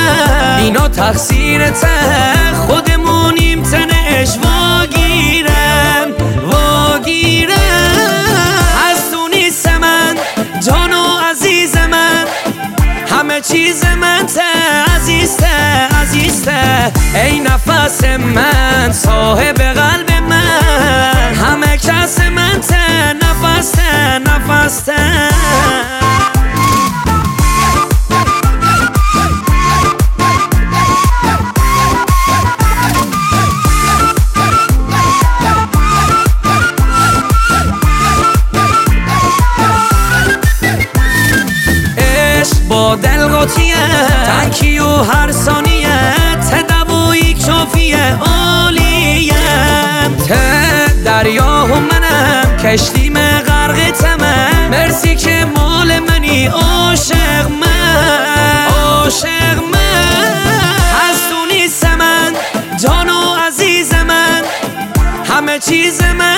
من اینا تقصیرته خودمونیم تنش واگیرم از تو نیست من جان و عزیز من همه چیز من عزیزته ای نفس من صاحب قلب من همه کس من نفسته با دل قاطیه تنکی و هر ثانیه تدوی کافیه عالیه دریا و منم کشتیم غرق تمام مرسی که مال منی عاشق من از تو نیست من جان و عزیز من همه چیز من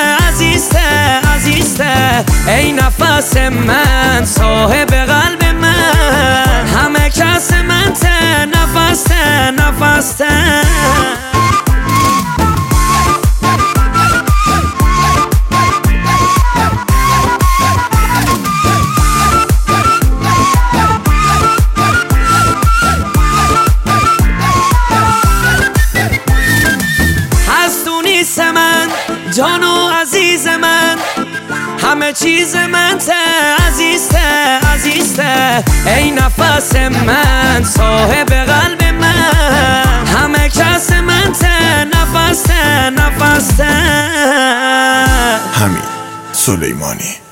عزیزته ای نفس من صاحب قلب من همه کس من نفسته از تو نیست من جان و عزیز من همه چیز من عزیزته ای نفس من صاحب قلب من همه کس من نفسته حمید سلیمانی.